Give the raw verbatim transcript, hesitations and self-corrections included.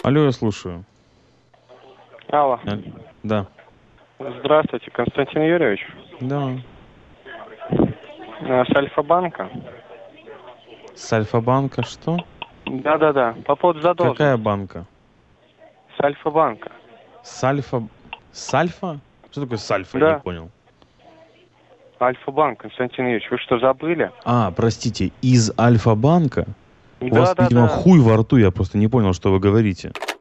Алло, я слушаю. Алло. А, Да. Здравствуйте, Константин Юрьевич. Да. Э, С Альфа-банка. С Альфа-банка что? Да-да-да, по поводу задолженности. Какая банка? С Альфа-банка. С Альфа... С Альфа? Что такое с Альфа? Я не Да. понял. Альфа-банк, Константин Юрьевич, вы что, забыли? А, простите, из Альфа-банка? У вас, видимо, Да-да-да. хуй во рту, я просто не понял, что вы говорите.